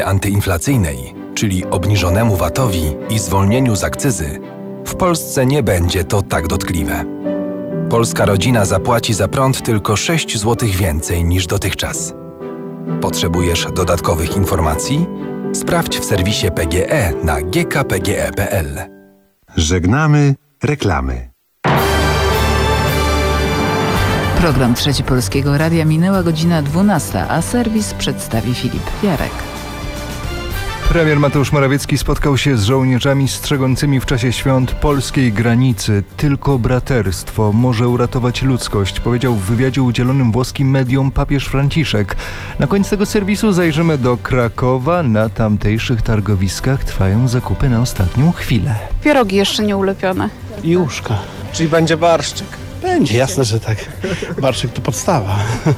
antyinflacyjnej, czyli obniżonemu VAT-owi i zwolnieniu z akcyzy, w Polsce nie będzie to tak dotkliwe. Polska rodzina zapłaci za prąd tylko 6 zł więcej niż dotychczas. Potrzebujesz dodatkowych informacji? Sprawdź w serwisie PGE na gkpge.pl. Żegnamy reklamy. Program Trzeci Polskiego Radia, minęła godzina 12, a serwis przedstawi Filip Jarek. Premier Mateusz Morawiecki spotkał się z żołnierzami strzegącymi w czasie świąt polskiej granicy. Tylko braterstwo może uratować ludzkość, powiedział w wywiadzie udzielonym włoskim mediom papież Franciszek. Na koniec tego serwisu zajrzymy do Krakowa. Na tamtejszych targowiskach trwają zakupy na ostatnią chwilę. Pierogi jeszcze nie ulepione. I łóżka. Czyli będzie barszczyk. Będzie, jasne, że tak. Barszczyk to podstawa.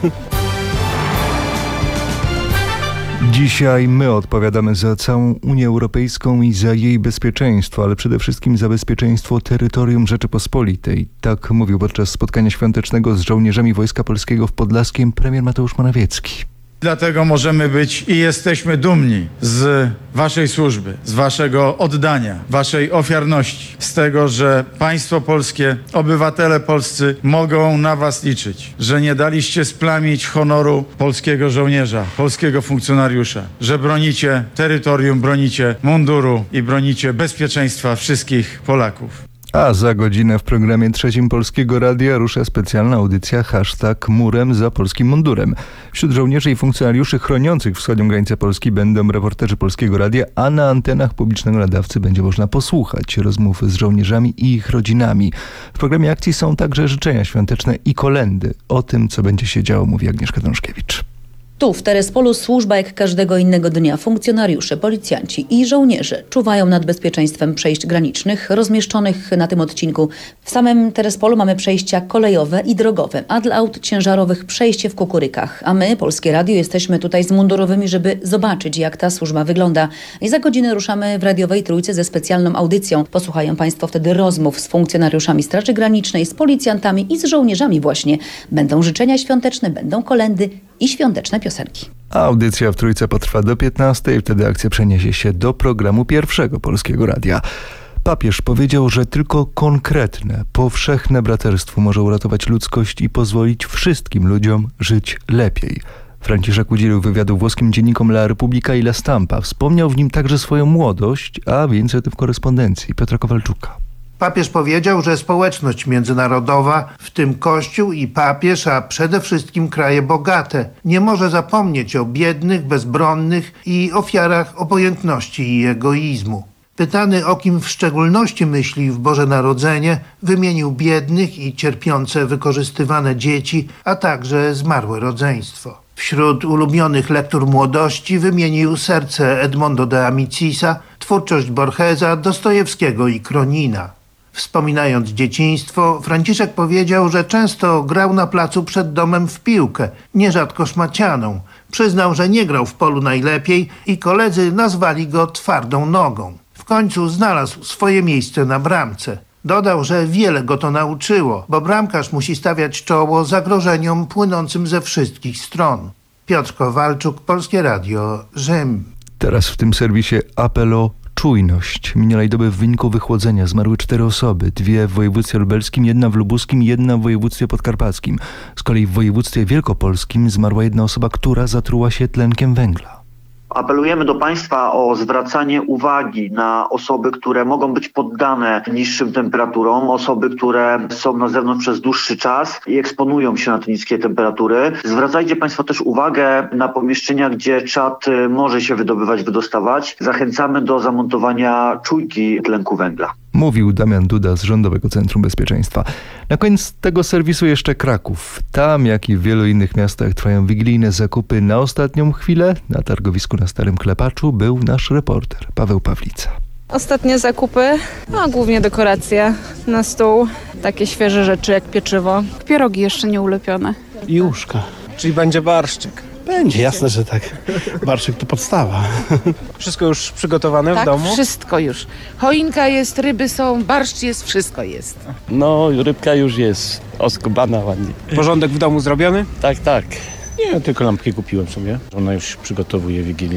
Dzisiaj my odpowiadamy za całą Unię Europejską i za jej bezpieczeństwo, ale przede wszystkim za bezpieczeństwo terytorium Rzeczypospolitej. Tak mówił podczas spotkania świątecznego z żołnierzami Wojska Polskiego w Podlaskiem premier Mateusz Morawiecki. Dlatego możemy być i jesteśmy dumni z waszej służby, z waszego oddania, waszej ofiarności, z tego, że państwo polskie, obywatele polscy mogą na was liczyć, że nie daliście splamić honoru polskiego żołnierza, polskiego funkcjonariusza, że bronicie terytorium, bronicie munduru i bronicie bezpieczeństwa wszystkich Polaków. A za godzinę w programie Trzecim Polskiego Radia rusza specjalna audycja #Murem za polskim mundurem. Wśród żołnierzy i funkcjonariuszy chroniących wschodnią granicę Polski będą reporterzy Polskiego Radia, a na antenach publicznego nadawcy będzie można posłuchać rozmów z żołnierzami i ich rodzinami. W programie akcji są także życzenia świąteczne i kolędy. O tym, co będzie się działo, mówi Agnieszka Dążkiewicz. Tu, w Terespolu, służba jak każdego innego dnia. Funkcjonariusze, policjanci i żołnierze czuwają nad bezpieczeństwem przejść granicznych rozmieszczonych na tym odcinku. W samym Terespolu mamy przejścia kolejowe i drogowe, a dla aut ciężarowych przejście w Kukurykach. A my, Polskie Radio, jesteśmy tutaj z mundurowymi, żeby zobaczyć, jak ta służba wygląda. I za godzinę ruszamy w radiowej trójce ze specjalną audycją. Posłuchają państwo wtedy rozmów z funkcjonariuszami Straży Granicznej, z policjantami i z żołnierzami właśnie. Będą życzenia świąteczne, będą kolędy i świąteczne piosenki. Audycja w trójce potrwa do 15:00 i wtedy akcja przeniesie się do programu Pierwszego Polskiego Radia. Papież powiedział, że tylko konkretne, powszechne braterstwo może uratować ludzkość i pozwolić wszystkim ludziom żyć lepiej. Franciszek udzielił wywiadu włoskim dziennikom La Repubblica i La Stampa. Wspomniał w nim także swoją młodość, a więcej o tym w korespondencji Piotra Kowalczuka. Papież powiedział, że społeczność międzynarodowa, w tym Kościół i papież, a przede wszystkim kraje bogate, nie może zapomnieć o biednych, bezbronnych i ofiarach obojętności i egoizmu. Pytany, o kim w szczególności myśli w Boże Narodzenie, wymienił biednych i cierpiące wykorzystywane dzieci, a także zmarłe rodzeństwo. Wśród ulubionych lektur młodości wymienił Serce Edmondo de Amicisa, twórczość Borgesa, Dostojewskiego i Kronina. Wspominając dzieciństwo, Franciszek powiedział, że często grał na placu przed domem w piłkę, nierzadko szmacianą. Przyznał, że nie grał w polu najlepiej i koledzy nazwali go twardą nogą. W końcu znalazł swoje miejsce na bramce. Dodał, że wiele go to nauczyło, bo bramkarz musi stawiać czoło zagrożeniom płynącym ze wszystkich stron. Piotr Kowalczuk, Polskie Radio, Rzym. Teraz w tym serwisie apel o czujność. Minionej doby w wyniku wychłodzenia zmarły 4 osoby. 2 w województwie lubelskim, 1 w lubuskim, 1 w województwie podkarpackim. Z kolei w województwie wielkopolskim zmarła 1 osoba, która zatruła się tlenkiem węgla. Apelujemy do państwa o zwracanie uwagi na osoby, które mogą być poddane niższym temperaturom, osoby, które są na zewnątrz przez dłuższy czas i eksponują się na te niskie temperatury. Zwracajcie państwo też uwagę na pomieszczenia, gdzie czad może się wydostawać. Zachęcamy do zamontowania czujki tlenku węgla. Mówił Damian Duda z Rządowego Centrum Bezpieczeństwa. Na koniec tego serwisu jeszcze Kraków. Tam, jak i w wielu innych miastach, trwają wigilijne zakupy na ostatnią chwilę. Na targowisku na Starym Klepaczu był nasz reporter Paweł Pawlica. Ostatnie zakupy, głównie dekoracje na stół, takie świeże rzeczy jak pieczywo. Pierogi jeszcze nie ulepione. I łóżka. Czyli będzie barszczyk. Będzie, jasne, że tak. Barszczyk to podstawa. Wszystko już przygotowane w domu? Tak, wszystko już. Choinka jest, ryby są, barszcz jest, wszystko jest. No, rybka już jest oskubana ładnie. Porządek w domu zrobiony? Tak. Nie, tylko lampki kupiłem sobie. Ona już przygotowuje Wigilię.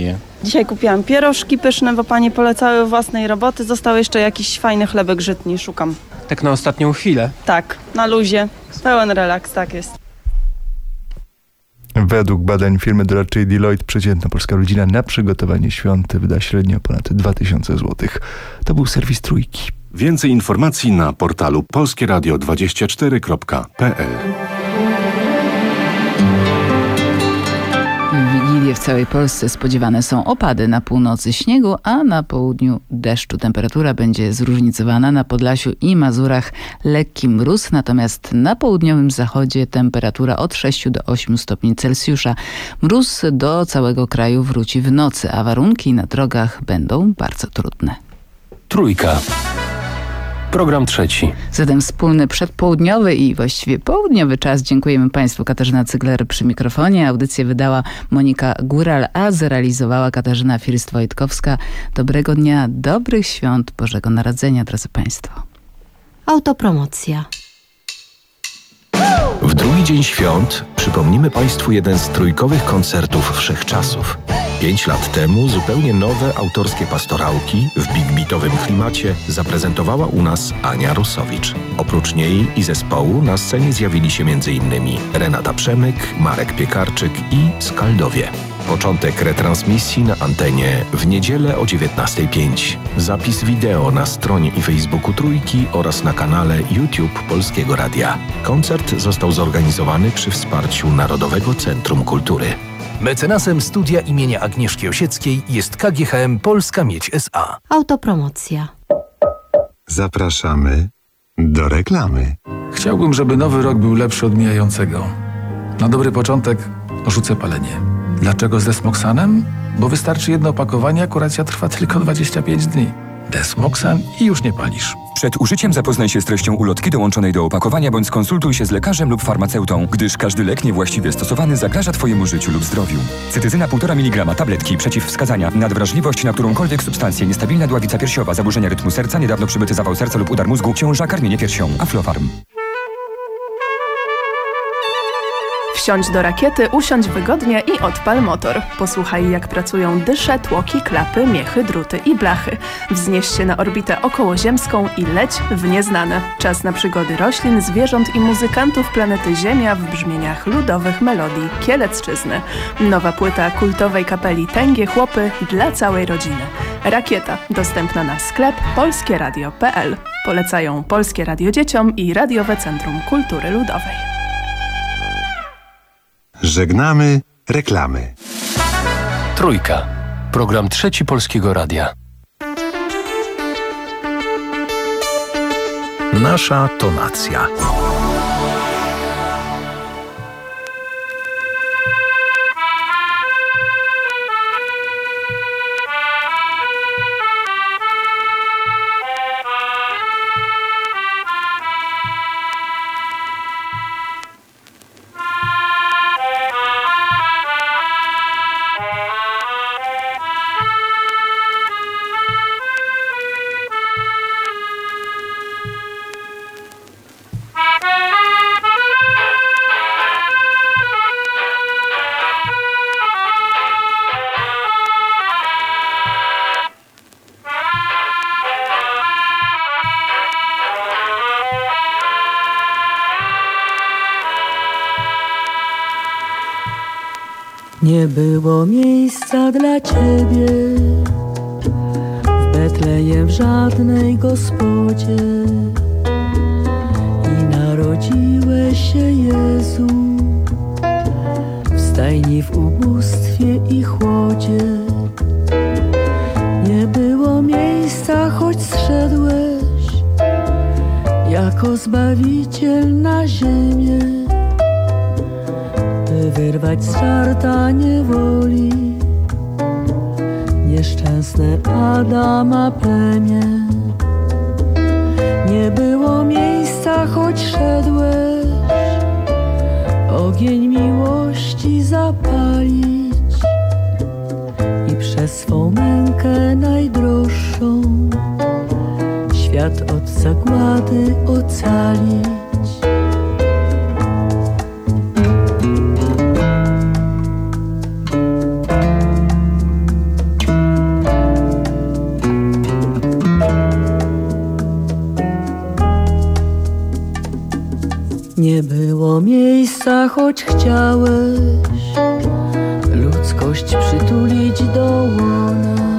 Dzisiaj kupiłam pierożki pyszne, bo panie polecały własnej roboty. Został jeszcze jakiś fajny chlebek żytni, szukam. Tak na ostatnią chwilę. Tak, na luzie, pełen relaks, tak jest. Według badań firmy doradczej Deloitte przeciętna polska rodzina na przygotowanie świąt wyda średnio ponad 2000 zł. To był serwis Trójki. Więcej informacji na portalu polskieradio24.pl. W Wigilię w całej Polsce spodziewane są opady, na północy śniegu, a na południu deszczu. Temperatura będzie zróżnicowana. Na Podlasiu i Mazurach lekki mróz, natomiast na południowym zachodzie temperatura od 6 do 8 stopni Celsjusza. Mróz do całego kraju wróci w nocy, a warunki na drogach będą bardzo trudne. Trójka. Program trzeci. Zatem wspólny przedpołudniowy i właściwie południowy czas. Dziękujemy Państwu. Katarzyna Cygler przy mikrofonie. Audycję wydała Monika Góral, a zrealizowała Katarzyna First-Wojtkowska. Dobrego dnia, dobrych świąt Bożego Narodzenia, drodzy Państwo. Autopromocja. W drugi dzień świąt przypomnimy Państwu jeden z trójkowych koncertów wszechczasów. 5 lat temu zupełnie nowe autorskie pastorałki w big beatowym klimacie zaprezentowała u nas Ania Rusowicz. Oprócz niej i zespołu na scenie zjawili się m.in. Renata Przemyk, Marek Piekarczyk i Skaldowie. Początek retransmisji na antenie w niedzielę o 19:05. Zapis wideo na stronie i Facebooku Trójki oraz na kanale YouTube Polskiego Radia. Koncert został zorganizowany przy wsparciu Narodowego Centrum Kultury. Mecenasem studia imienia Agnieszki Osieckiej jest KGHM Polska Miedź S.A. Autopromocja. Zapraszamy do reklamy. Chciałbym, żeby nowy rok był lepszy od mijającego. Na dobry początek rzucę palenie. Dlaczego z Desmoxanem? Bo wystarczy jedno opakowanie, a kuracja trwa tylko 25 dni. Desmoxan i już nie palisz. Przed użyciem zapoznaj się z treścią ulotki dołączonej do opakowania bądź skonsultuj się z lekarzem lub farmaceutą, gdyż każdy lek niewłaściwie stosowany zagraża Twojemu życiu lub zdrowiu. Cytyzyna 1,5 mg tabletki przeciwwskazania. Nadwrażliwość na którąkolwiek substancję, niestabilna dławica piersiowa, zaburzenia rytmu serca, niedawno przybyty zawał serca lub udar mózgu, ciąża, karmienie piersią. Aflofarm. Wsiądź do rakiety, usiądź wygodnie i odpal motor. Posłuchaj, jak pracują dysze, tłoki, klapy, miechy, druty i blachy. Wznieś się na orbitę okołoziemską i leć w nieznane. Czas na przygody roślin, zwierząt i muzykantów planety Ziemia w brzmieniach ludowych melodii Kielecczyzny. Nowa płyta kultowej kapeli Tęgie Chłopy dla całej rodziny. Rakieta dostępna na sklep polskieradio.pl. Polecają Polskie Radio Dzieciom i Radiowe Centrum Kultury Ludowej. Żegnamy reklamy. Trójka. Program trzeci Polskiego Radia. Nasza tonacja. Nie było miejsca dla Ciebie w Betlejem w żadnej gospodzie i narodziłeś się Jezu w stajni w ubóstwie i chłodzie. Nie było miejsca, choć zszedłeś jako Zbawiciel na ziemię, by wyrwać z żarta niewoli nieszczęsne Adama plemię. Nie było miejsca, choć szedłeś ogień miłości zapalić i przez swą mękę najdroższą świat od zagłady ocalić. Nie było miejsca, choć chciałeś ludzkość przytulić do łona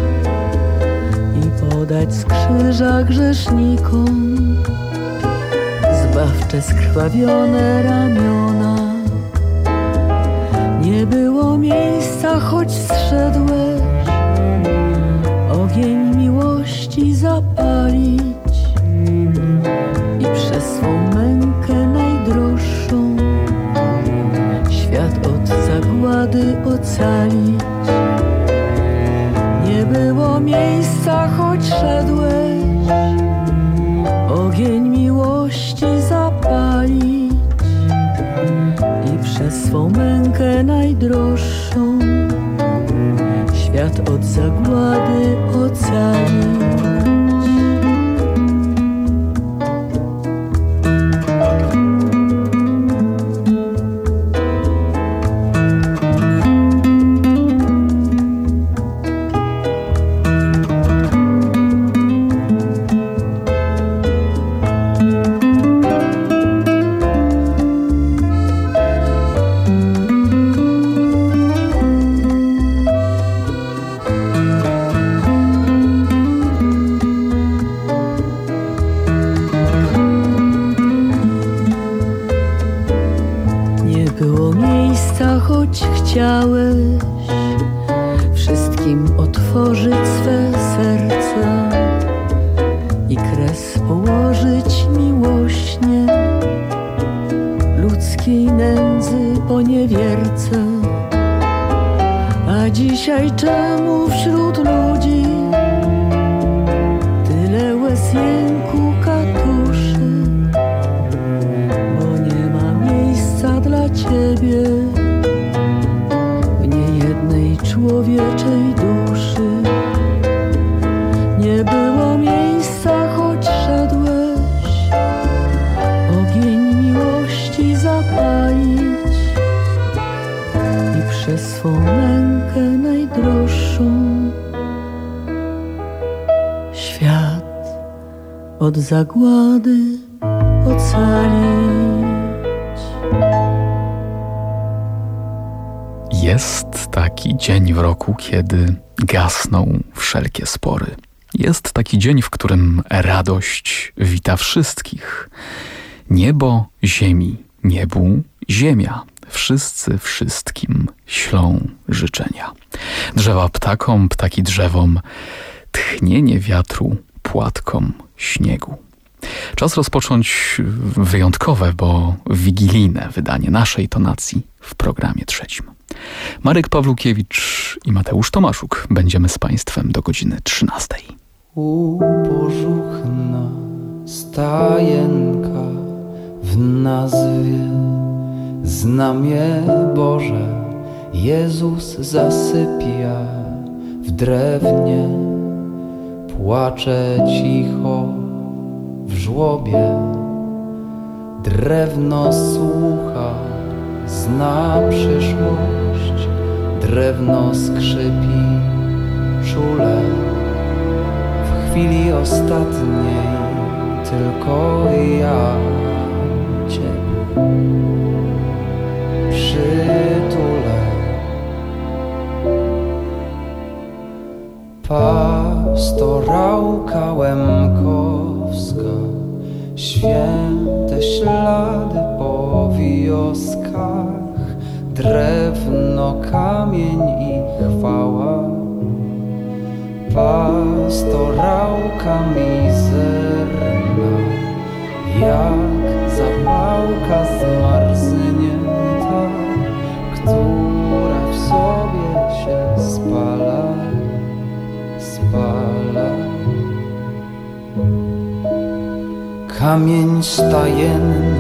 i podać z krzyża grzesznikom zbawcze skrwawione ramiona. Nie było miejsca, choć zszedłeś ogień miłości zapalić i przez swą mękę najdroższą świat od zagłady ocalić. Nie było miejsca, choć szedłeś ogień miłości zapalić i przez swą mękę najdroższą świat od zagłady ocalić. Chciałeś wszystkim otworzyć swe serca i kres położyć miłośnie ludzkiej nędzy poniewierce. A dzisiaj czemu wśród ludzi tyle łez jęku katuszy? Bo nie ma miejsca dla ciebie człowieczej duszy. Nie było miejsca, choć szedłeś ogień miłości zapalić i przez swą mękę najdroższą świat od zagłady ocalić. Jest taki dzień w roku, kiedy gasną wszelkie spory. Jest taki dzień, w którym radość wita wszystkich. Niebo ziemi, niebu ziemia. Wszyscy wszystkim ślą życzenia. Drzewa ptakom, ptaki drzewom, tchnienie wiatru płatkom śniegu. Czas rozpocząć wyjątkowe, bo wigilijne wydanie naszej tonacji w programie trzecim. Marek Pawlukiewicz i Mateusz Tomaszuk. Będziemy z Państwem do godziny 13. Upożuchna stajenka w nazwie znamie Boże. Jezus zasypia w drewnie, płacze cicho w żłobie. Drewno słucha, zna przyszłość, drewno skrzypi czule. W chwili ostatniej tylko ja Ciebie przytulę. Pastorałka łemkowska, święte ślady po wioskach, drewno, kamień i chwała. Pastorałka mizerna, jak zapałka zmarznięta, która w sobie się spala. Kamień stajenny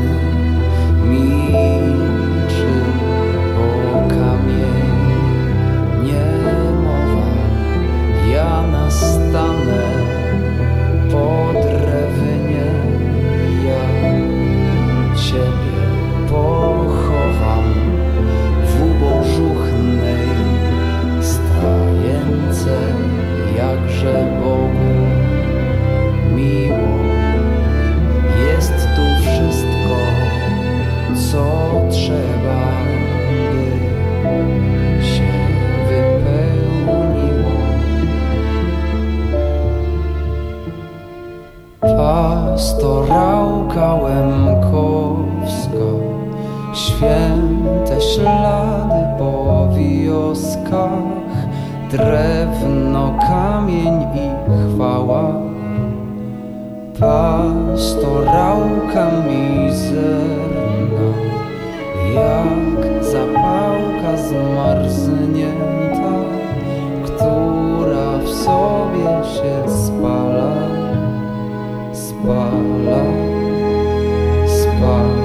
milczy, bo kamień nie mowa. Ja nastanę po drewnie, ja Ciebie pochowam w ubożuchnej stajence, jakże Bogu miło. Jest tu wszystko Pastorałka łemkowska, święte ślady po wioskach, drewno, kamień i chwała. Pastorałka mizerna, jak zapałka zmarznięta, która w sobie się spala, spala, spala.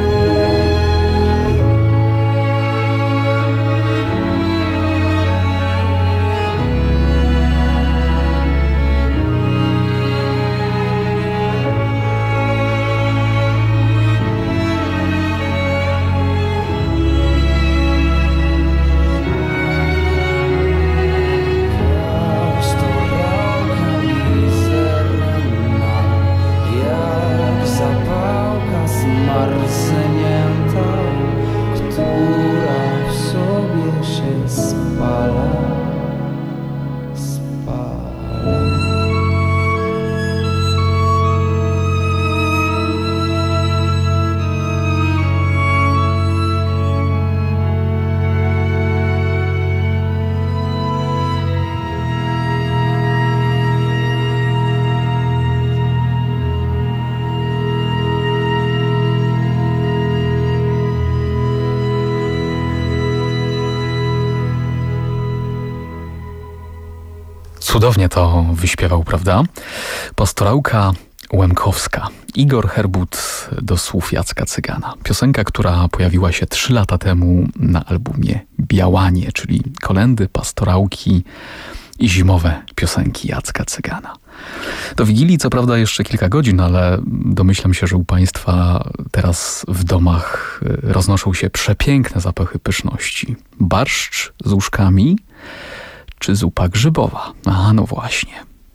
Cudownie to wyśpiewał, prawda? Pastorałka łemkowska. Igor Herbut do słów Jacka Cygana. Piosenka, która pojawiła się 3 lata temu na albumie Białanie, czyli kolędy, pastorałki i zimowe piosenki Jacka Cygana. Do Wigilii co prawda jeszcze kilka godzin, ale domyślam się, że u Państwa teraz w domach roznoszą się przepiękne zapachy pyszności. Barszcz z uszkami czy zupa grzybowa? A no właśnie.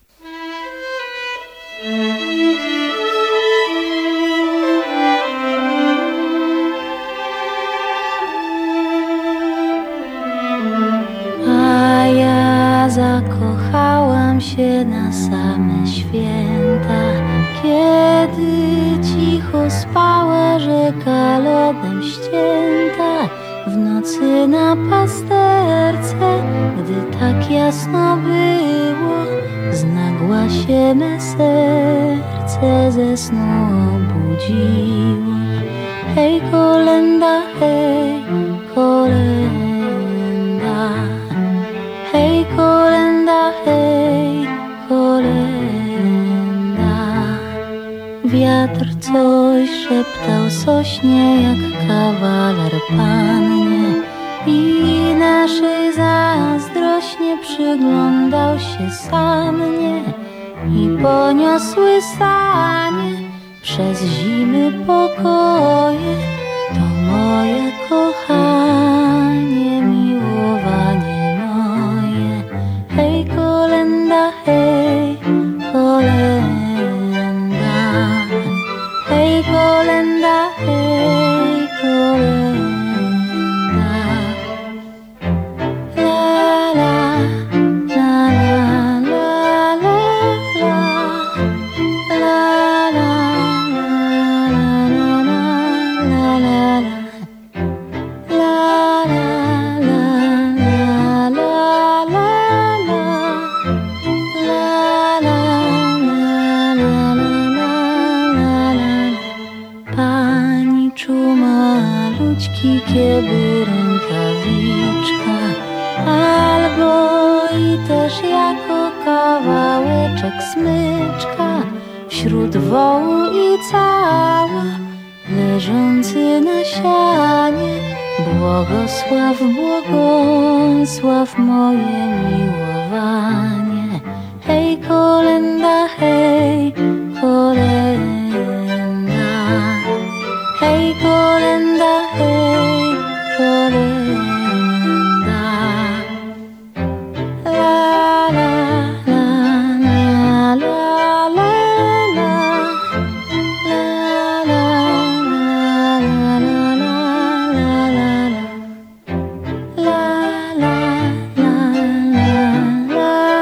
A ja zakochałam się na same święta, kiedy cicho spała rzeka lodem ścięta. W nocy na pasterce, gdy tak jasno było, znagła się me serce ze snu obudziło. Hej kolenda, hej kolenda, hej kolenda, hej kolenda. Wiatr coś szeptał sośnie jak kawaler pannie i naszej zazdrośnie przyglądał się sannie i poniosły sanie przez zimy pokoje. To moje kochanie, miłowanie moje. Hej kolenda, hej kolenda, hej kolenda, hej kolenda. La la la la la la la la la la la. Kiedy rękawiczka, albo i też jako kawałeczek smyczka, wśród wołu i cała, leżący na sianie. Błogosław, błogosław moje miłowanie. Hej kolenda, hej kolenda, hej kolenda, hej kolenda. La la la la la la la la la la la la la la.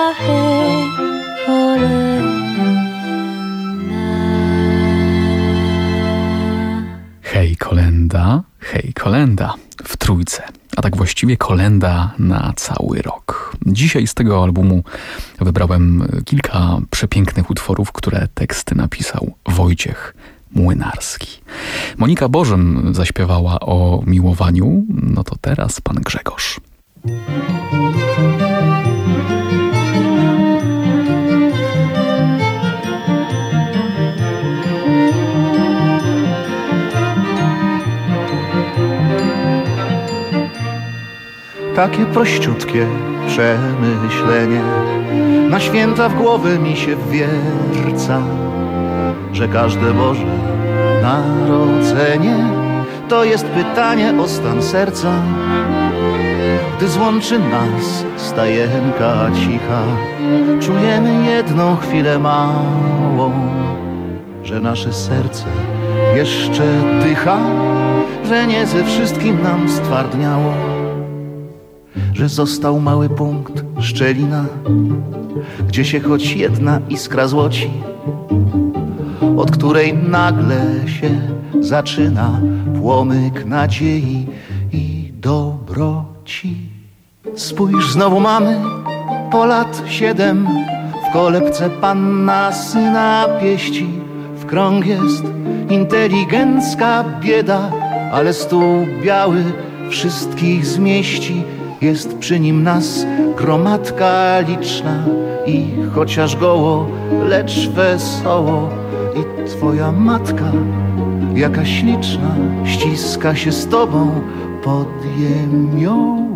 hej, kolenda. Hej kolenda, hej kolenda w trójce, a tak właściwie kolenda na cały rok. Dzisiaj z tego albumu wybrałem kilka przepięknych utworów, które teksty napisał Wojciech Młynarski. Monika Bożym zaśpiewała o miłowaniu, no to teraz pan Grzegorz. Takie prościutkie przemyślenie na święta w głowę mi się wwierca, że każde Boże Narodzenie to jest pytanie o stan serca. Gdy złączy nas stajenka cicha, czujemy jedną chwilę małą, że nasze serce jeszcze dycha, że nie ze wszystkim nam stwardniało, że został mały punkt, szczelina, gdzie się choć jedna iskra złoci, od której nagle się zaczyna płomyk nadziei i dobroci. Spójrz, znowu mamy po lat 7, w kolebce panna syna pieści. W krąg jest inteligencka bieda, ale stół biały wszystkich zmieści. Jest przy nim nas gromadka liczna i chociaż goło, lecz wesoło. I twoja matka, jaka śliczna, ściska się z tobą pod jemiołą.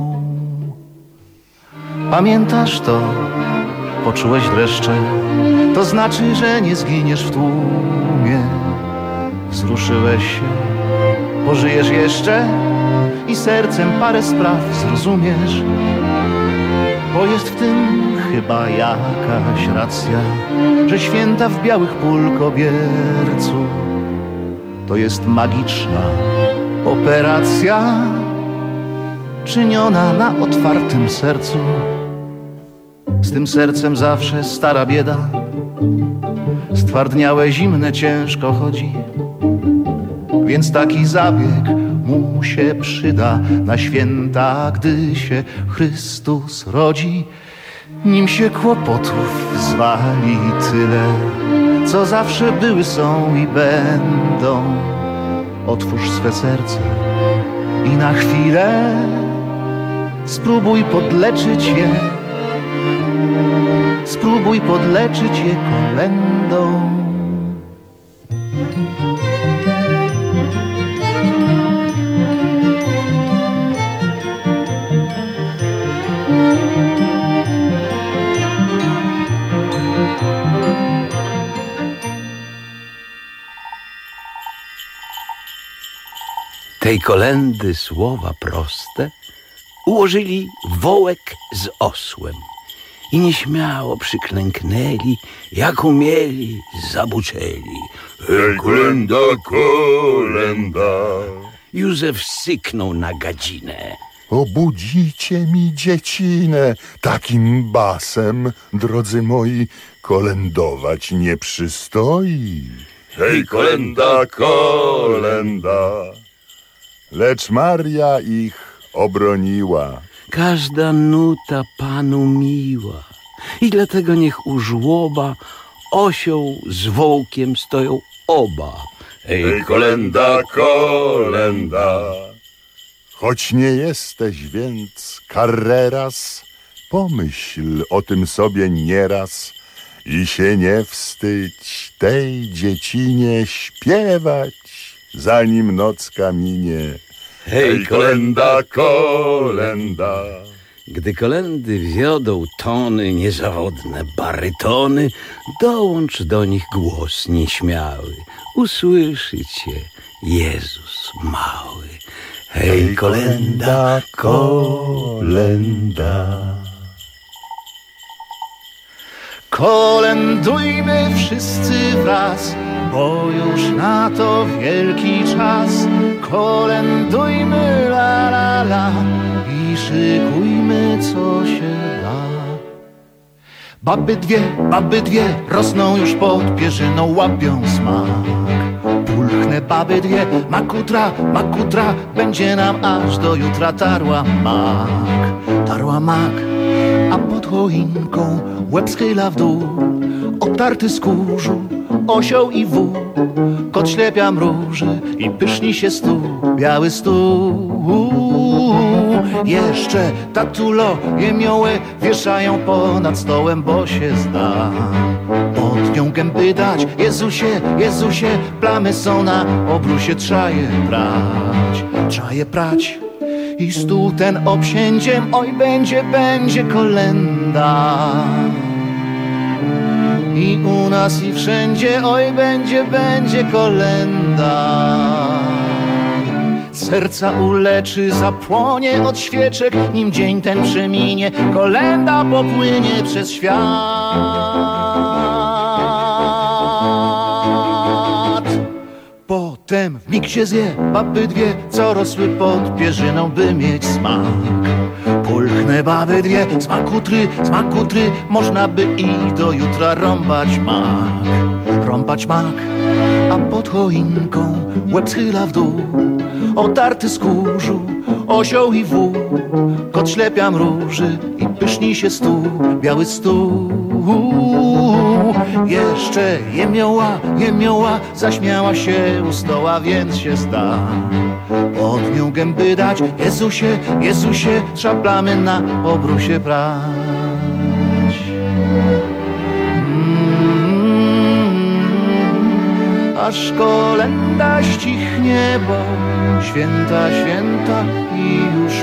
Pamiętasz to? Poczułeś dreszcze? To znaczy, że nie zginiesz w tłumie. Wzruszyłeś się, pożyjesz jeszcze i sercem parę spraw zrozumiesz, bo jest w tym chyba jakaś racja, że święta w białych pól kobiercu to jest magiczna operacja czyniona na otwartym sercu. Z tym sercem zawsze stara bieda, stwardniałe, zimne ciężko chodzi, więc taki zabieg mu się przyda na święta, gdy się Chrystus rodzi. Nim się kłopotów zwali tyle, co zawsze były, są i będą. Otwórz swe serce i na chwilę spróbuj podleczyć je. Spróbuj podleczyć je kolendą. Tej kolendy słowa proste ułożyli wołek z osłem i nieśmiało przyklęknęli, jak umieli, zabuczeli. Hej, kolenda, kolenda. Józef syknął na gadzinę. Obudzicie mi dziecinę, takim basem, drodzy moi, kolędować nie przystoi. Hej, kolenda, kolenda. Lecz Maria ich obroniła. Każda nuta Panu miła i dlatego niech u żłoba osioł z wołkiem stoją oba. Hej, kolenda, kolenda. Choć nie jesteś więc Carreras, pomyśl o tym sobie nieraz i się nie wstydź tej dziecinie śpiewać, zanim nocka minie. Hej, kolenda, kolenda. Gdy kolendy wiodą tony, niezawodne barytony, dołącz do nich głos nieśmiały. Usłyszy cię Jezus mały. Hej, kolenda, kolenda. Kolędujmy wszyscy wraz, bo już na to wielki czas. Kolędujmy la la la i szykujmy co się da. Baby dwie rosną już pod pierzyną, łapią smak. Pulchne baby dwie, makutra, będzie nam aż do jutra tarła mak, a pod choinką łeb schyla w dół, otarty z kurzu, osioł i wół. Kot ślepia mruży i pyszni się stół, biały stół. Jeszcze tatulo jemiołę wieszają ponad stołem, bo się zda pod nią gęby dać. Jezusie, plamy są na obrusie, trzeba je prać. I stół ten obsiędziem, oj będzie kolenda. I u nas i wszędzie, oj będzie kolenda. Serca uleczy, zapłonie od świeczek, nim dzień ten przeminie, kolenda popłynie przez świat. Potem w mig się zje baby dwie, co rosły pod pierzyną, by mieć smak. Pulchne baby dwie, smakutry, można by ich do jutra rąbać mak. A pod choinką łeb schyla w dół, otarty z kurzu, osioł i wół. Kot ślepia mruży i pyszni się stół, biały stół. Jeszcze jemioła, zaśmiała się u stoła, więc się zda pod nią gęby dać. Jezusie, trzeba plamy na obrusie brać. Aż kolenda ścichnie, bo święta i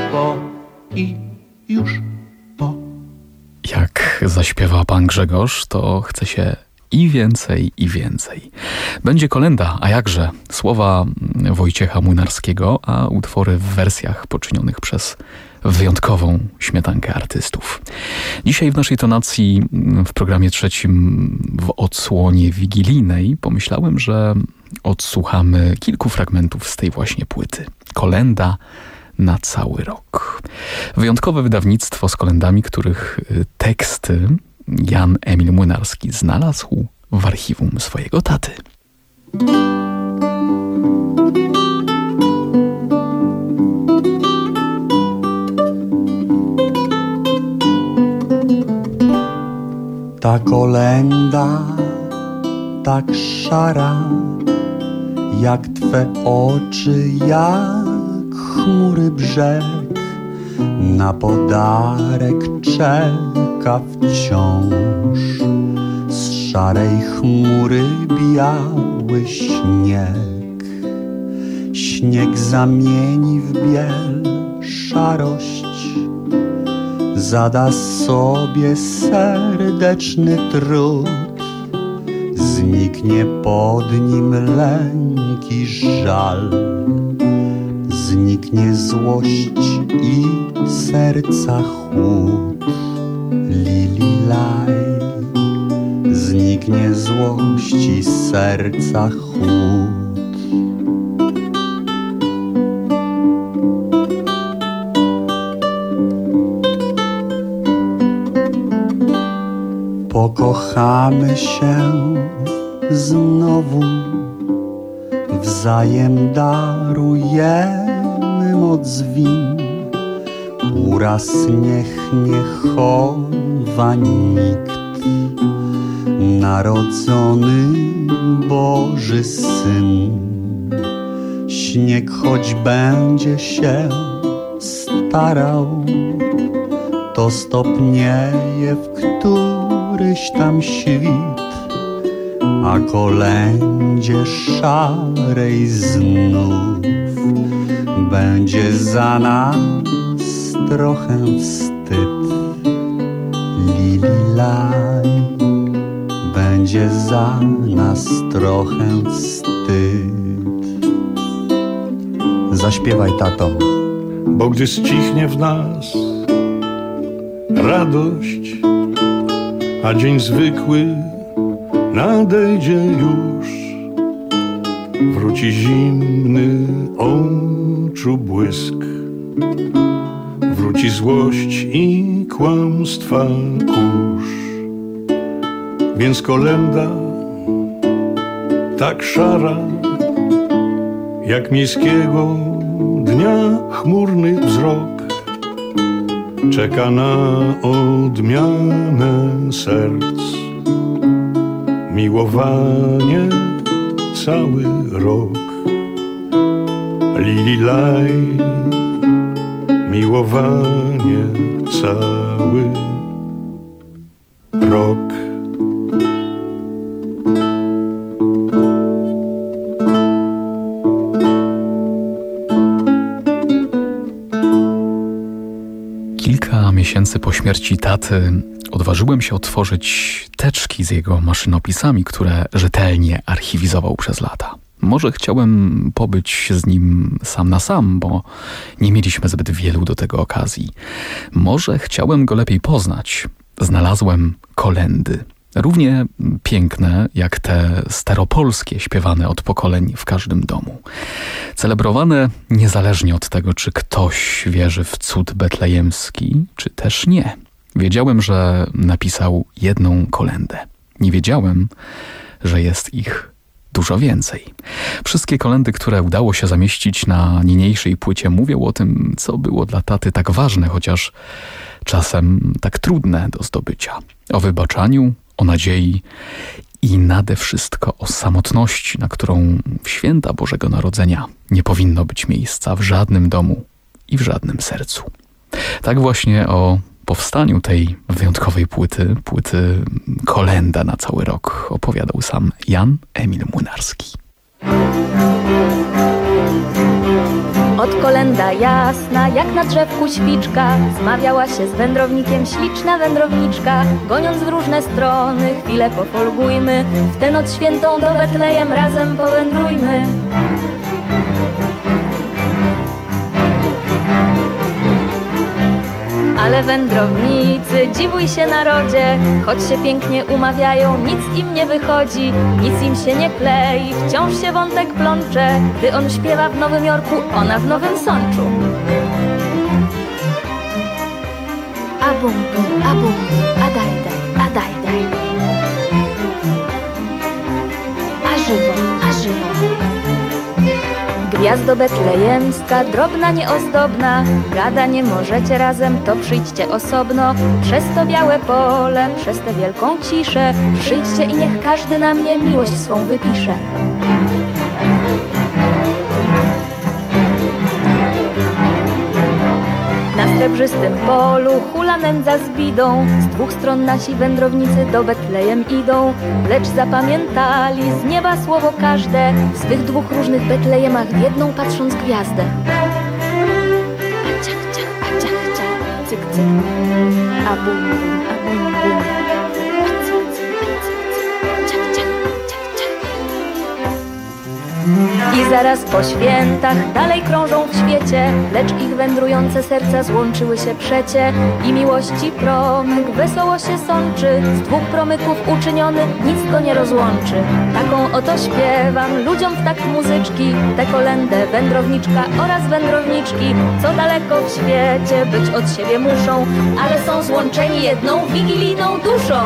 już po. Jak zaśpiewa pan Grzegorz, to chce się i więcej. Będzie kolenda, a jakże? Słowa Wojciecha Młynarskiego, a utwory w wersjach poczynionych przez wyjątkową śmietankę artystów. Dzisiaj w naszej tonacji w programie trzecim w odsłonie wigilijnej pomyślałem, że odsłuchamy kilku fragmentów z tej właśnie płyty. Kolenda na cały rok. Wyjątkowe wydawnictwo z kolendami, których teksty Jan Emil Młynarski znalazł w archiwum swojego taty. Ta kolenda tak szara, jak twe oczy, jak chmury brzeg, na podarek czeka wciąż. Z szarej chmury biały śnieg, śnieg zamieni w biel szarość, zada sobie serdeczny trud, zniknie pod nim lęk i żal, zniknie złość i serca chłód. Lililaj, zniknie złość i serca chłód. Pokochamy się znowu, wzajem darujemy moc win. Uraz niech nie chowa nikt, narodzony Boży Syn. Śnieg choć będzie się starał, to stopnieje w któryś tam świt, a kolędzie szarej znów będzie za nas trochę wstyd. Lililaj, będzie za nas trochę wstyd. Zaśpiewaj, tato. Bo gdy ścichnie w nas radość, a dzień zwykły nadejdzie już, wróci zimny oczu błysk, wróci złość i kłamstwa kurz. Więc kolenda tak szara, jak miejskiego dnia chmurny wzrok, czeka na odmianę serc. Miłowanie cały rok. Lililaj, miłowanie cały rok. Kilka miesięcy po śmierci taty odważyłem się otworzyć teczki z jego maszynopisami, które rzetelnie archiwizował przez lata. Może chciałem pobyć z nim sam na sam, bo nie mieliśmy zbyt wielu do tego okazji. Może chciałem go lepiej poznać. Znalazłem kolendy. Równie piękne jak te staropolskie, śpiewane od pokoleń w każdym domu. Celebrowane niezależnie od tego, czy ktoś wierzy w cud betlejemski, czy też nie. Wiedziałem, że napisał jedną kolendę. Nie wiedziałem, że jest ich dużo więcej. Wszystkie kolendy, które udało się zamieścić na niniejszej płycie, mówią o tym, co było dla taty tak ważne, chociaż czasem tak trudne do zdobycia. O wybaczaniu, o nadziei i nade wszystko o samotności, na którą w święta Bożego Narodzenia nie powinno być miejsca w żadnym domu i w żadnym sercu. Tak właśnie o powstaniu tej wyjątkowej płyty Kolenda na cały rok opowiadał sam Jan Emil Młynarski. Od kolenda jasna, jak na drzewku świczka, zmawiała się z wędrownikiem śliczna wędrowniczka. Goniąc w różne strony, chwilę pofolgujmy, w tę noc świętą do Betlejem razem powędrujmy. Ale wędrownicy, dziwuj się narodzie, choć się pięknie umawiają, nic im nie wychodzi, nic im się nie klei, wciąż się wątek plącze, gdy on śpiewa w Nowym Jorku, ona w Nowym Sączu. A bum bum, a bum bum, a daj daj, a daj daj. A żywo, a żywo. Gwiazdo betlejemska, drobna, nieozdobna, gada nie możecie razem, to przyjdźcie osobno. Przez to białe pole, przez tę wielką ciszę, przyjdźcie i niech każdy na mnie miłość swą wypisze. Na srebrzystym polu hula nędza z bidą, z dwóch stron nasi wędrownicy do Betlejem idą. Lecz zapamiętali z nieba słowo każde, w swych dwóch różnych Betlejemach w jedną patrząc gwiazdę. A ciach, ciach, a ciach, ciach, cyk, cyk, a bum, bum, a bum, bum, a cyk, cyk, a cyk, cyk, ciach, ciach, ciach, ciach. I zaraz po świętach dalej krążą w świecie, lecz ich wędrujące serca złączyły się przecie. I miłości promyk wesoło się sączy, z dwóch promyków uczyniony nic go nie rozłączy. Taką oto śpiewam ludziom w takt muzyczki, tę kolendę wędrowniczka oraz wędrowniczki, co daleko w świecie być od siebie muszą, ale są złączeni jedną wigilijną duszą.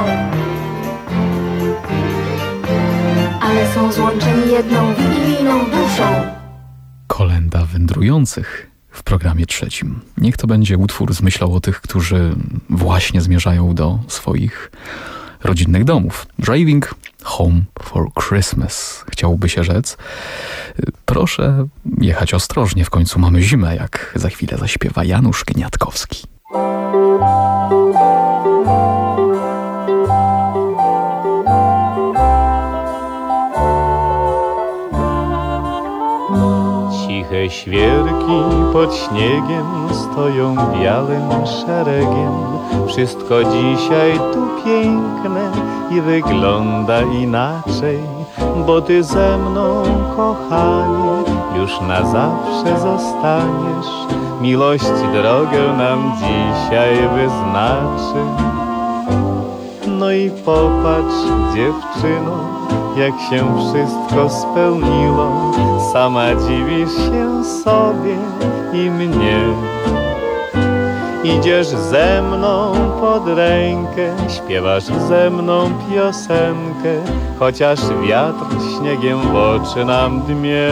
Ale są złączeni jedną wigilijną duszą. Kolenda wędrujących w programie trzecim. Niech to będzie utwór z myślą o tych, którzy właśnie zmierzają do swoich rodzinnych domów. Driving home for Christmas, chciałoby się rzec. Proszę jechać ostrożnie, w końcu mamy zimę, jak za chwilę zaśpiewa Janusz Gniatkowski. Ciche świerki pod śniegiem stoją białym szeregiem. Wszystko dzisiaj tu piękne i wygląda inaczej, bo ty ze mną, kochanie, już na zawsze zostaniesz. Miłość drogę nam dzisiaj wyznaczy. No i popatrz, dziewczyno, jak się wszystko spełniło. Sama dziwisz się sobie i mnie. Idziesz ze mną pod rękę, śpiewasz ze mną piosenkę, chociaż wiatr śniegiem w oczy nam dmie.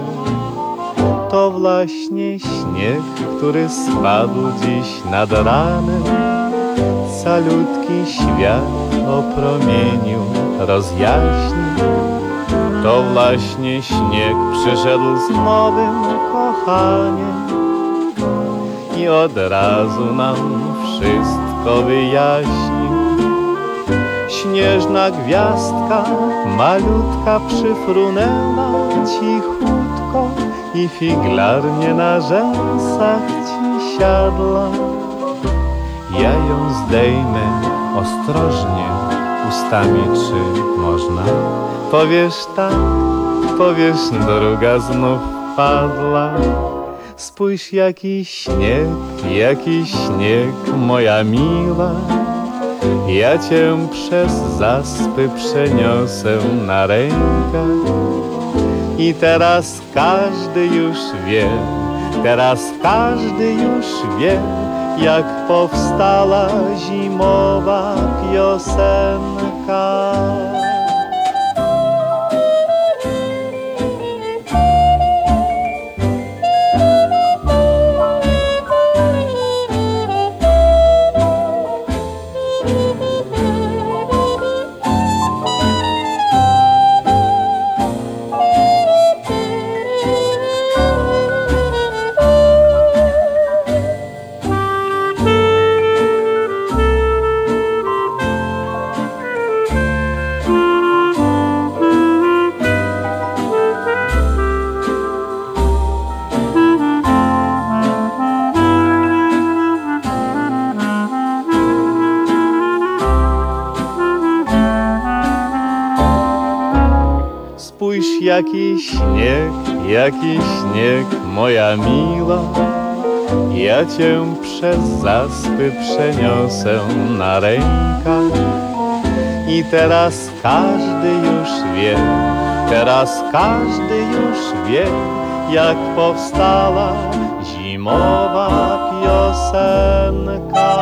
To właśnie śnieg, który spadł dziś nad ranem, calutki świat opromienił, rozjaśnił. To właśnie śnieg przyszedł z nowym kochaniem i od razu nam wszystko wyjaśnił. Śnieżna gwiazdka malutka przyfrunęła cichutko i figlarnie na rzęsach ci siadła. Ja ją zdejmę ostrożnie ustami, czy można? Powiesz tak, powiesz druga znów padła. Spójrz jaki śnieg, moja miła. Ja cię przez zaspy przeniosę na rękach. I teraz każdy już wie, jak powstała zimowa piosenka. Spójrz jaki śnieg, moja miła. Ja cię przez zaspy przeniosę na rękach. I teraz każdy już wie, jak powstała zimowa piosenka.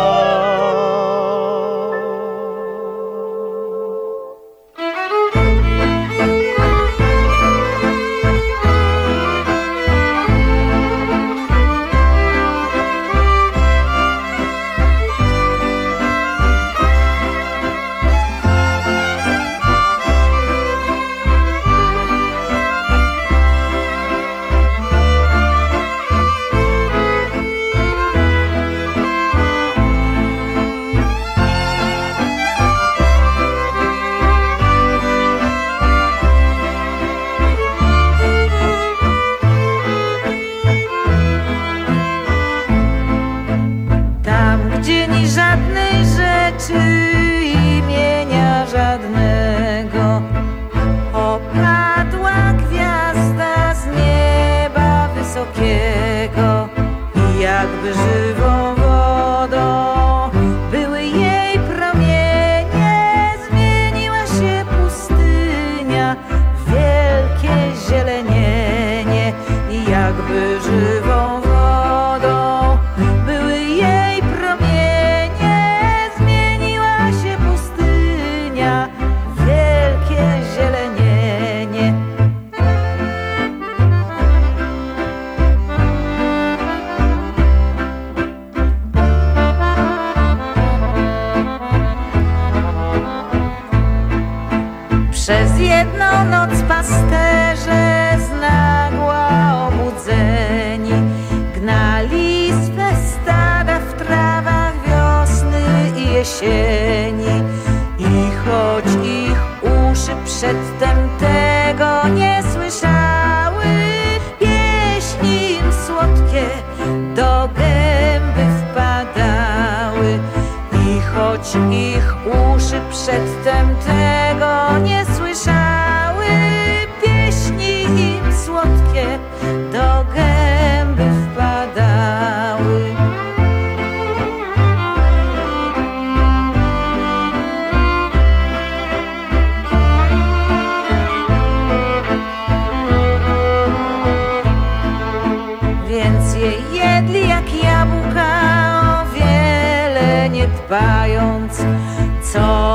Jakby żywą wodą były jej promienie, zmieniła się pustynia w wielkie zielenienie. I jakby żywą wodą były jej promienie, zmieniła się pustynia w wielkie zielenienie. Przez jedną noc pasterze znagła obudzeni gnali swe stada w trawach wiosny i jesieni. I choć ich uszy przedtem tego nie słyszały, pieśni im słodkie do gęby wpadały. I choć ich uszy przedtem tego nie słyszały, pieśni im słodkie do gęby wpadały. Więc je jedli jak jabłka,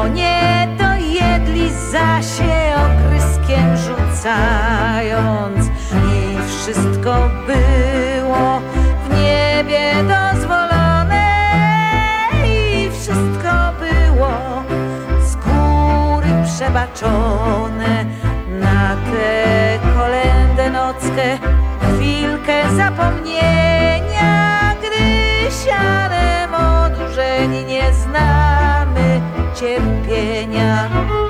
konie dojedli, zasie okryskiem rzucając i wszystko było w niebie dozwolone i wszystko było z góry przebaczone. Na tę kolędę nockę chwilkę zapomnienia, gdy sianem odurzeni nie znamy cierpienia.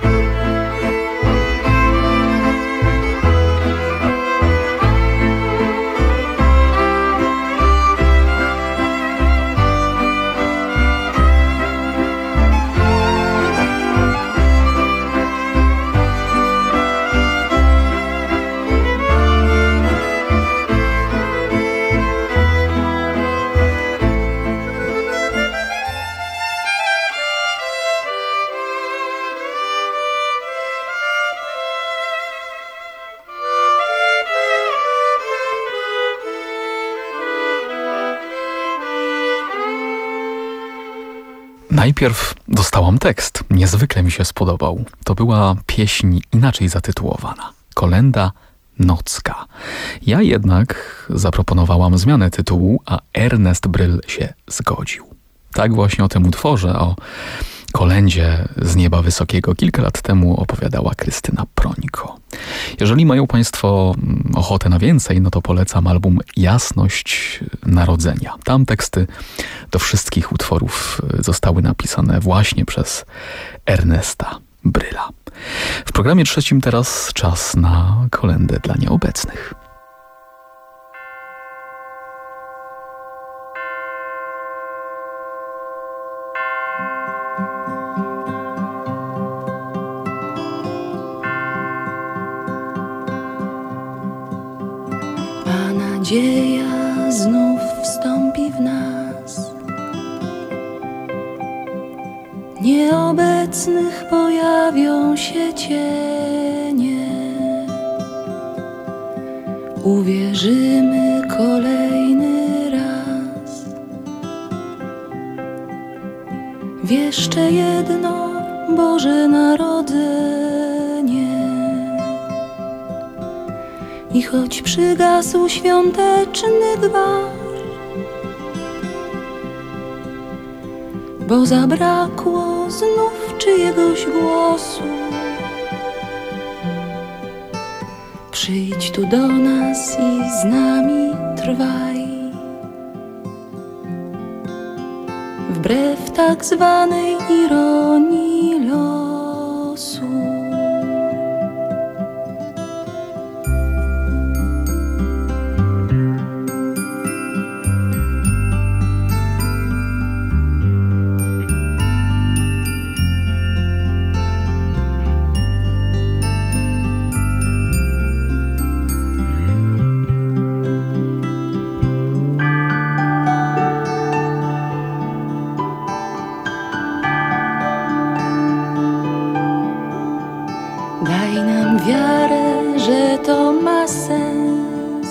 Najpierw dostałam tekst. Niezwykle mi się spodobał. To była pieśń inaczej zatytułowana. Kolenda nocka. Ja jednak zaproponowałam zmianę tytułu, a Ernest Bryl się zgodził. Tak właśnie o tym utworze, o kolędzie z nieba wysokiego kilka lat temu opowiadała Krystyna Prońko. Jeżeli mają Państwo ochotę na więcej, no to polecam album Jasność Narodzenia. Tam teksty do wszystkich utworów zostały napisane właśnie przez Ernesta Bryla. W programie trzecim teraz czas na kolędę dla nieobecnych. Nadzieja znów wstąpi w nas. Nieobecnych pojawią się cienie. Uwierzymy kolejny raz w jeszcze jedno Boże Narodzenie. I choć przygasł świąteczny gwar, bo zabrakło znów czyjegoś głosu, przyjdź tu do nas i z nami trwaj. Wbrew tak zwanej ironii losu. Daj nam wiarę, że to ma sens,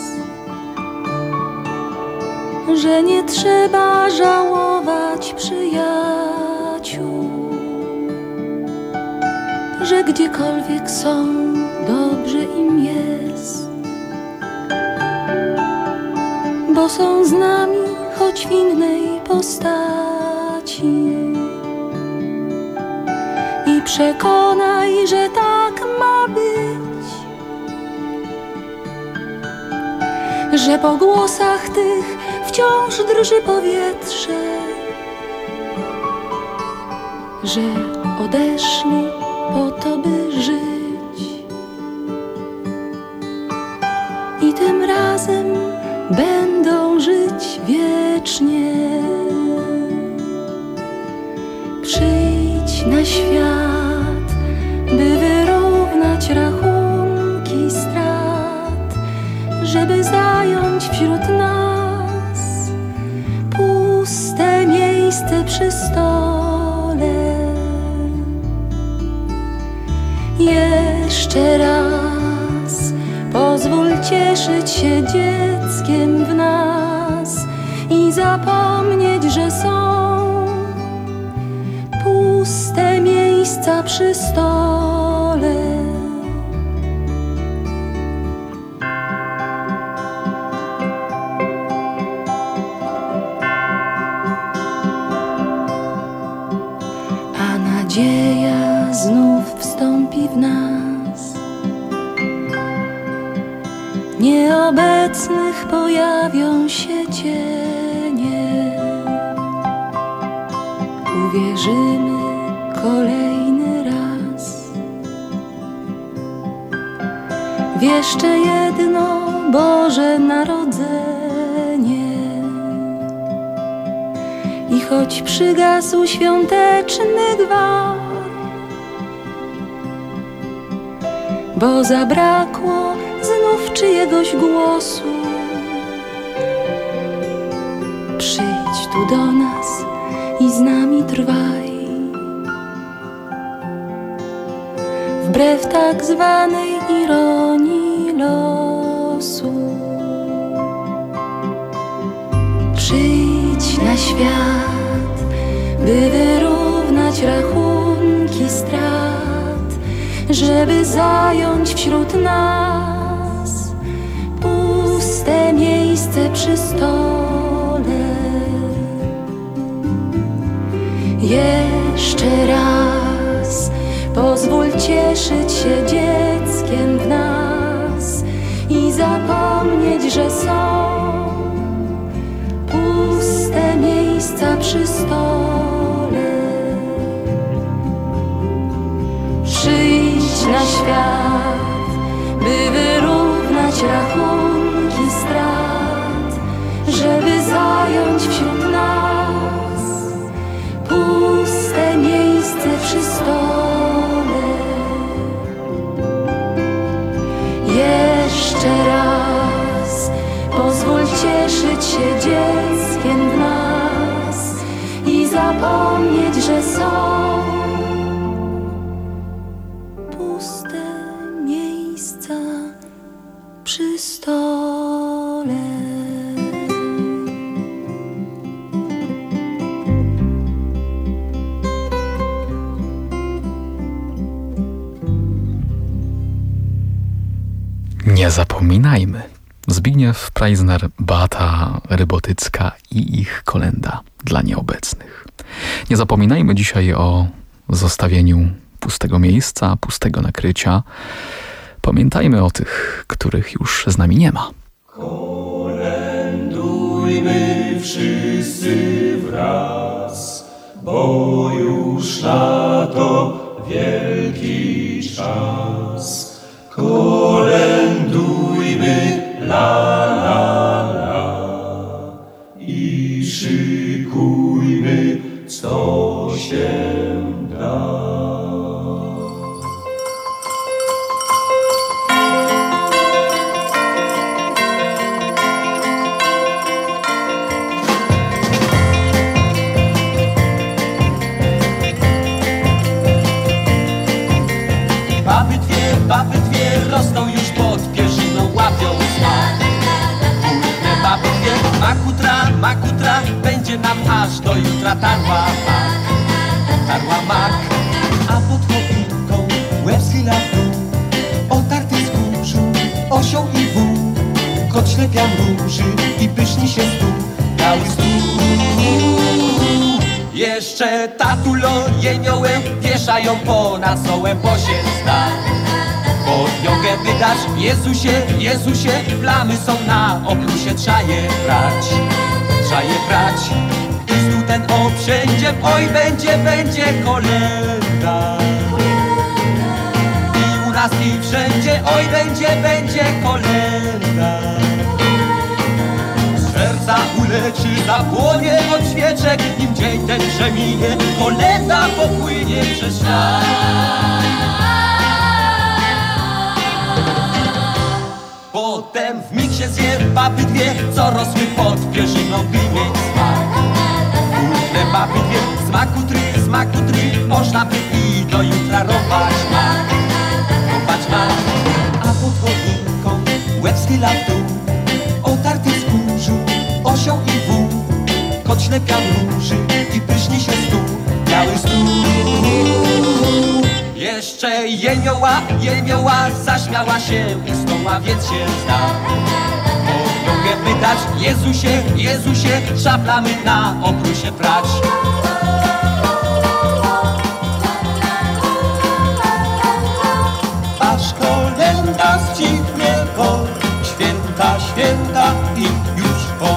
że nie trzeba żałować przyjaciół, że gdziekolwiek są, dobrze im jest, bo są z nami, choć w innej postaci. I przekonaj, że tak ma być, że po głosach tych wciąż drży powietrze, że odeszli po to, by żyć. I tym razem będą żyć wiecznie. Przyjdź na świat, by wyrównać rachunki strat, żeby zająć wśród nas puste miejsce przy stole. Jeszcze raz pozwól cieszyć się dzieckiem w nas i zapomnieć, że są puste miejsca miejsca przy stole. A nadzieja znów wstąpi w nas. Nieobecnych pojawią się cienie. Uwierzymy kolejny raz w jeszcze jedno Boże Narodzenie. I choć przygasł świąteczny gwar, bo zabrakło znów czyjegoś głosu, przyjdź tu do nas i z nami trwaj. Wbrew tak zwanej ironii losu. Przyjdź na świat, by wyrównać rachunki strat, żeby zająć wśród nas puste miejsce przy stole. Jeszcze raz pozwól cieszyć się dzieckiem w nas i zapomnieć, że są puste miejsca przy stole. Przyjdź na świat, by wyrównać rachunki strat, żeby zająć wśród nas puste miejsce przy stole. Jeszcze raz pozwól cieszyć się dzieckiem w nas i zapomnieć, że są puste miejsca przy stole. Nie zapominajmy. Zbigniew Preisner, Beata Rybotycka i ich kolenda dla nieobecnych. Nie zapominajmy dzisiaj o zostawieniu pustego miejsca, pustego nakrycia. Pamiętajmy o tych, których już z nami nie ma. Kolędujmy wszyscy wraz, bo już na to wielki czas. Kolędujmy la la la i szykujmy, co się da. Baby dwie rosną już pod pierzyną, łapią smak. Kurde, baby dwie, makutra, będzie nam aż do jutra tarła mak. A pod choinką łeb schyla w dół, otarty z kurzu, osioł i wół. Kot ślepia mruży i pyszni się stół, biały stół. Jeszcze tatulo jemiołę wieszają ponad sołem, bo się zda. Pod niogę wydasz, Jezusie, plamy są na obrusie, trzeba je brać. I stół ten obsiędziem, oj będzie kolenda. I u nas i wszędzie, oj będzie kolenda. Serca uleczy, zapłonie od świeczek, nim dzień ten przeminie, kolenda popłynie przez świat. Potem w mig się zje baby dwie, co rosły pod pierzyną, by mieć smak. Kurde baby dwie, smaku try, można by i do jutra rąbać mak. A pod choinką łeb schyla w dół, otarty z kurzu, osioł i wół. Kot ślepia mruży i pyszni się stół, biały stół. Jeszcze jemioła, zaśmiała się, usnęła, więc się zna. Mogę pytać, Jezusie, szablamy na obrusie prać. Aż kolenda zcichnie, bo święta i już po.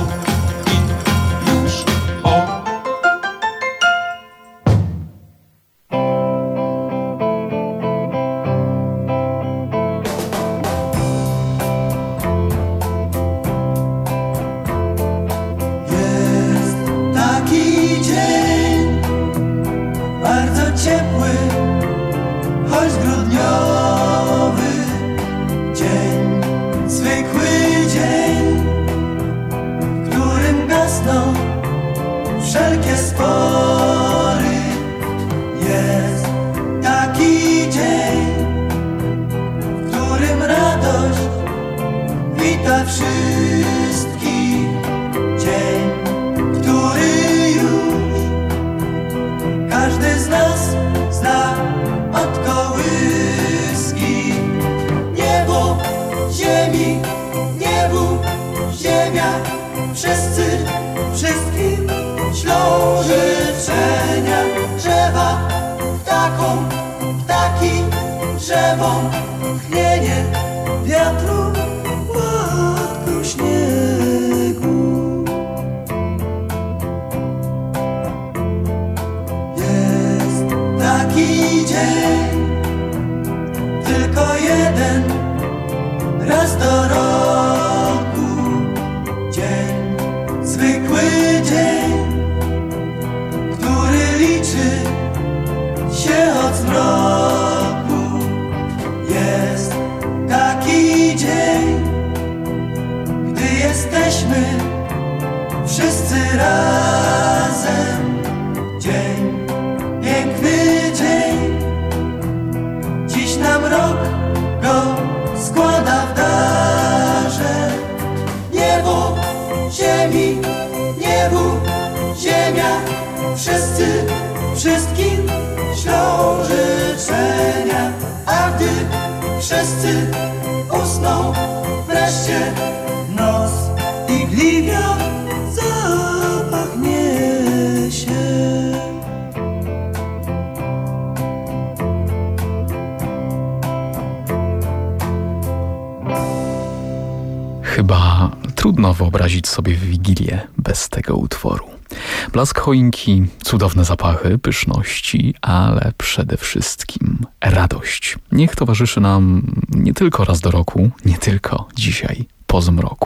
Chyba trudno wyobrazić sobie Wigilię bez tego utworu. Blask choinki, cudowne zapachy, pyszności, ale przede wszystkim radość. Niech towarzyszy nam nie tylko raz do roku, nie tylko dzisiaj po zmroku.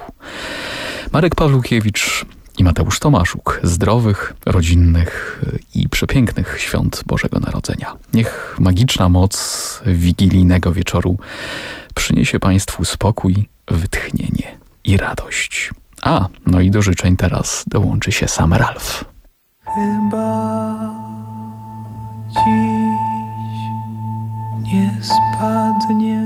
Marek Pawlukiewicz i Mateusz Tomaszuk. Zdrowych, rodzinnych i przepięknych świąt Bożego Narodzenia. Niech magiczna moc wigilijnego wieczoru przyniesie Państwu spokój, wytchnienie i radość. No i do życzeń teraz dołączy się sam Ralf. Chyba dziś nie spadnie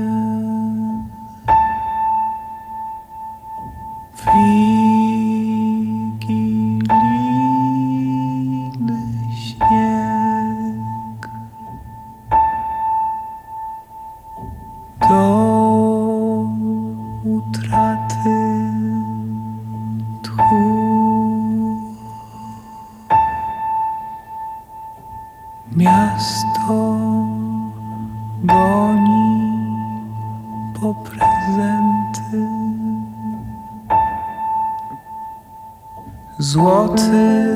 wigilijny śnieg. Do utraty miasto goni po prezenty. Złoty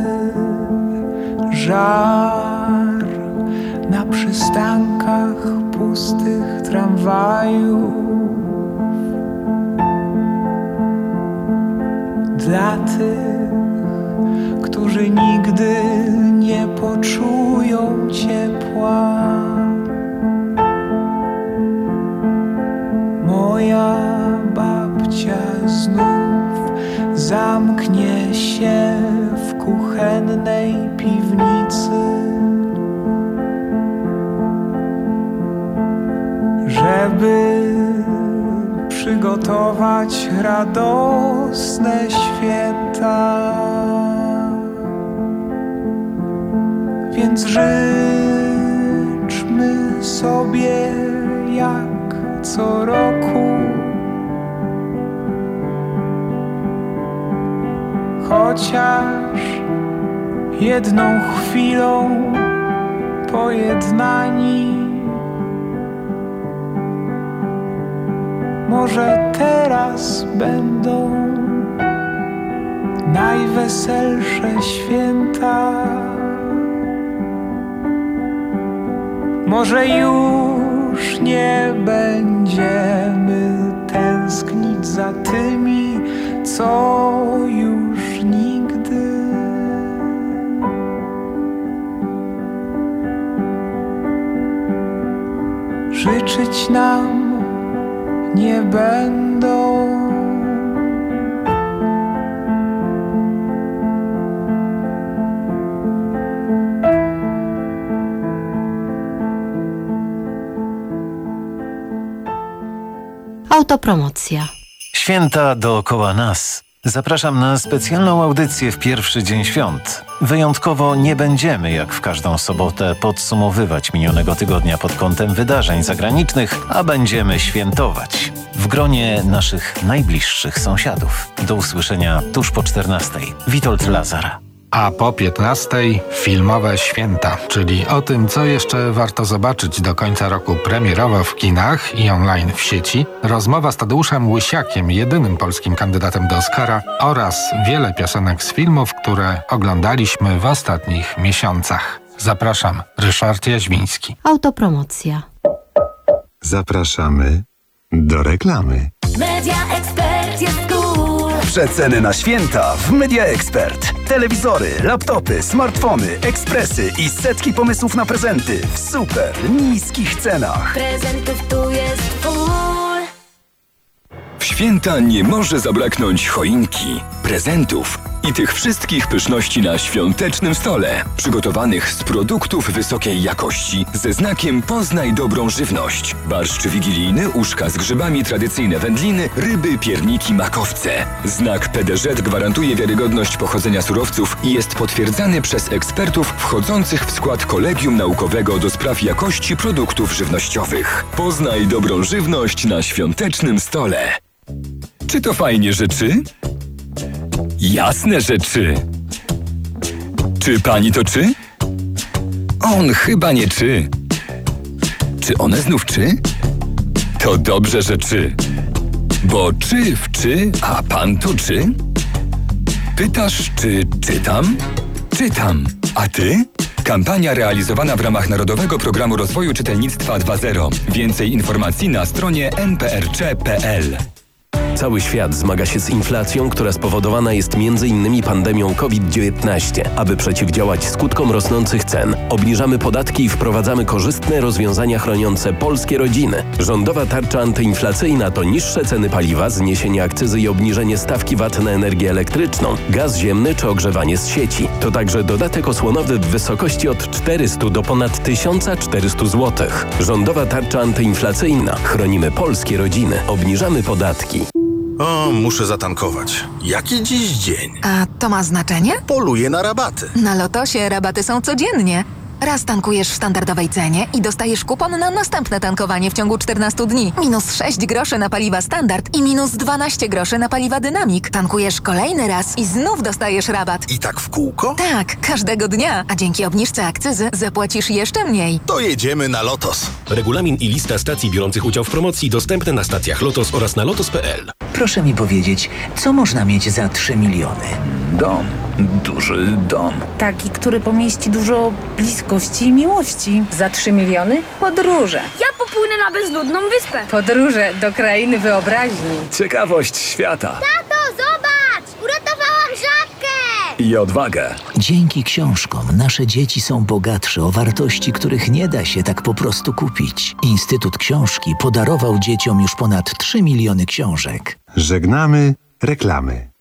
żar na przystankach pustych tramwajów. Dla tych, którzy nigdy nie poczują ciepła. Moja babcia znów zamknie się w kuchennej piwnicy, żeby przygotować radosne święta. Więc życzmy sobie jak co roku. Chociaż jedną chwilą pojednani, może teraz będą najweselsze święta. Może już nie będziemy tęsknić za tymi, co już nigdy. Życzyć nam nie będą. Autopromocja. Święta dookoła nas. Zapraszam na specjalną audycję w pierwszy dzień świąt. Wyjątkowo nie będziemy, jak w każdą sobotę, podsumowywać minionego tygodnia pod kątem wydarzeń zagranicznych, a będziemy świętować w gronie naszych najbliższych sąsiadów. Do usłyszenia tuż po 14:00. Witold Lazar. A po 15:00 filmowe święta, czyli o tym, co jeszcze warto zobaczyć do końca roku premierowo w kinach i online w sieci, rozmowa z Tadeuszem Łysiakiem, jedynym polskim kandydatem do Oscara, oraz wiele piosenek z filmów, które oglądaliśmy w ostatnich miesiącach. Zapraszam, Ryszard Jaźwiński. Autopromocja. Zapraszamy do reklamy. Media Expert jest cool. Przeceny na święta w Media Expert. Telewizory, laptopy, smartfony, ekspresy i setki pomysłów na prezenty w super niskich cenach. Prezentów tu jest full. W święta nie może zabraknąć choinki, prezentów i tych wszystkich pyszności na świątecznym stole, przygotowanych z produktów wysokiej jakości ze znakiem Poznaj dobrą żywność. Barszcz wigilijny, uszka z grzybami, tradycyjne wędliny, ryby, pierniki, makowce. Znak PDŻ gwarantuje wiarygodność pochodzenia surowców i jest potwierdzany przez ekspertów wchodzących w skład Kolegium Naukowego do spraw jakości produktów żywnościowych. Poznaj dobrą żywność na świątecznym stole. Czy to fajnie rzeczy? Jasne rzeczy. Czy pani to czy? On chyba nie czy. Czy one znów czy? To dobrze, że czy. Bo czy w czy, a pan to czy? Pytasz, czy czytam? Czytam. A ty? Kampania realizowana w ramach Narodowego Programu Rozwoju Czytelnictwa 2.0. Więcej informacji na stronie nprc.pl. Cały świat zmaga się z inflacją, która spowodowana jest m.in. pandemią COVID-19. Aby przeciwdziałać skutkom rosnących cen, obniżamy podatki i wprowadzamy korzystne rozwiązania chroniące polskie rodziny. Rządowa tarcza antyinflacyjna to niższe ceny paliwa, zniesienie akcyzy i obniżenie stawki VAT na energię elektryczną, gaz ziemny czy ogrzewanie z sieci. To także dodatek osłonowy w wysokości od 400 do ponad 1400 zł. Rządowa tarcza antyinflacyjna. Chronimy polskie rodziny. Obniżamy podatki. O, muszę zatankować. Jaki dziś dzień? A to ma znaczenie? Poluję na rabaty. Na Lotosie rabaty są codziennie. Raz tankujesz w standardowej cenie i dostajesz kupon na następne tankowanie w ciągu 14 dni. Minus 6 groszy na paliwa standard i minus 12 groszy na paliwa dynamik. Tankujesz kolejny raz i znów dostajesz rabat. I tak w kółko? Tak, każdego dnia. A dzięki obniżce akcyzy zapłacisz jeszcze mniej. To jedziemy na Lotos. Regulamin i lista stacji biorących udział w promocji dostępne na stacjach Lotos oraz na lotos.pl. Proszę mi powiedzieć, co można mieć za 3 miliony? Dom. Duży dom. Taki, który pomieści dużo bliskości i miłości. Za 3 miliony? Podróże. Ja popłynę na bezludną wyspę. Podróże do krainy wyobraźni. Ciekawość świata. Tato, zobacz! Uratowałam żabkę! I odwagę. Dzięki książkom nasze dzieci są bogatsze o wartości, których nie da się tak po prostu kupić. Instytut Książki podarował dzieciom już ponad 3 miliony książek. Żegnamy reklamy.